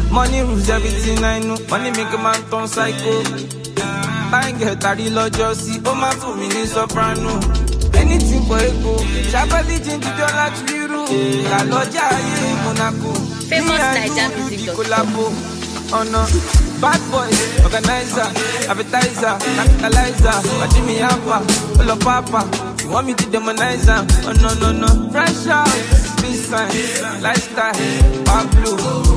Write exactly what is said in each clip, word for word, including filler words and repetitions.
Money rules everything I know. Money make a man turn psycho. Bang get carry lojosi. Oh my for me in soprano. Anything for ego. Shabali ginger dollar chiru. La loja ye Monaco. Famous Naija music collabo. Oh no. Bad boys, organizer, advertiser, capitalizer. Jimmy Alpha, pull up Papa. You want me to demonize her? Oh no no no. Fresh out, this sign, lifestyle, Pablo.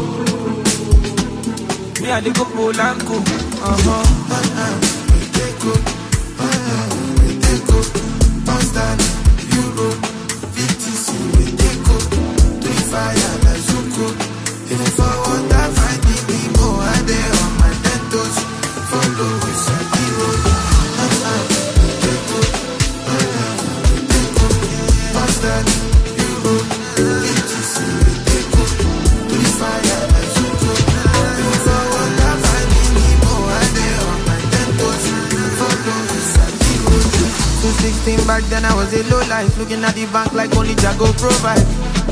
Me and the go Polanco. Uh huh. We take up, we take up, constant Euro, V T C. We take up, to the fire like Zuko. If you forward, I find the people are there on my tentos. Follow with Sadiro. We take up, we take up, constant Euro, V T C. We take up, to the fire like Zuko. If you forward, I find the people are there on my tentos. Follow with Sadiro. two sixteen back then I was a low life, looking at the bank like only Jago provide.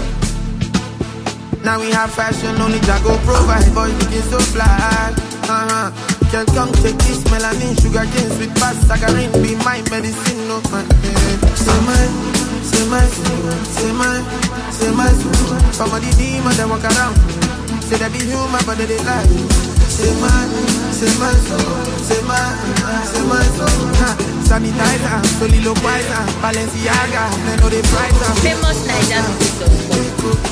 Now we have fashion, only Jago provide. Boys looking so fly. Uh-huh. Girl, come take this melanin, sugar cane, sweet past, saccharin, be my medicine, no man. Say my, say my, say my, say my, some of the demons that walk around. Say they be human, but they lie. Say my, say my, say my, say my, sanitizer, Solilo Wiser, Balenciaga, they know they price. Famous Naija music.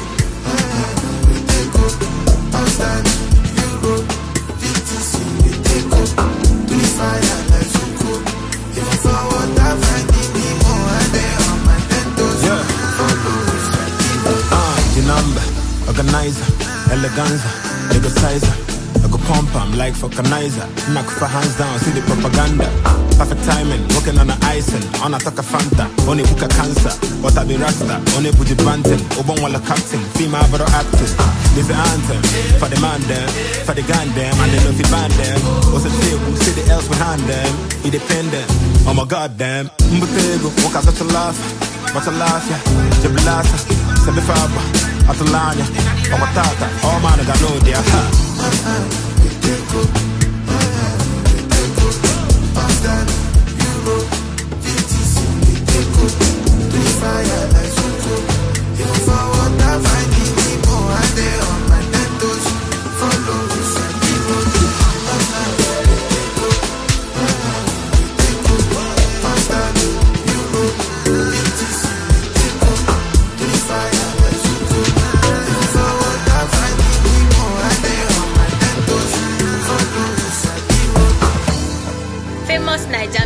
Constant Euro, V T C. We take up, to the fire like Zuko. If you forward, I find the people are there on my tentos. Yeah. Follow Sadiro. Ah, the number, organizer, eleganza, nigga sizer. I go pump, I'm like vulcanizer. Knock for hands down, see the propaganda. Perfect timing, working on the icing. On a talk a Fanta, on a book a cancer. What I be rasta, on a booty banting. Obon walla captain, female but acting. This the anthem, for the man them, for the gun them, and they know if you ban them. What's the deal, who see the else behind them? Independent, oh my god damn. Mbutego, walk out such a laugh. But a laugh, yeah, Jabalasa, Sabifaba, Atalanya, oh my tata, oh man, I got no idea. We take up, we take up, constant Euro, V T C. We take up, to the fire like Zuko. If you forward, I find the people are there on my tentos. Follow with Sadiro. We take up, we take up, constant Euro, V T C. We take up, to the fire like Zuko. If you forward, I find the people are there on my tentos. Follow with Sadiro. Famous Naija